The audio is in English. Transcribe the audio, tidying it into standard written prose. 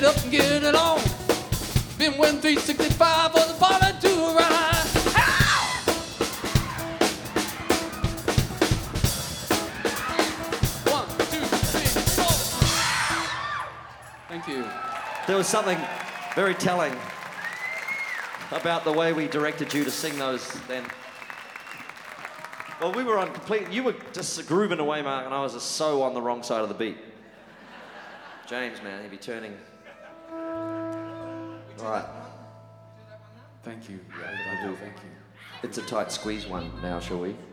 Get up and get it on. Been waiting 365 for the party to arrive. One, two, three, four. Thank you. There was something very telling about the way we directed you to sing those then. Well, we were on complete... You were just grooving away, Mark, and I was just so on the wrong side of the beat. James, man, he'd be turning... All right. Thank you. Yeah, Thank you. it's a tight squeeze one now, shall we?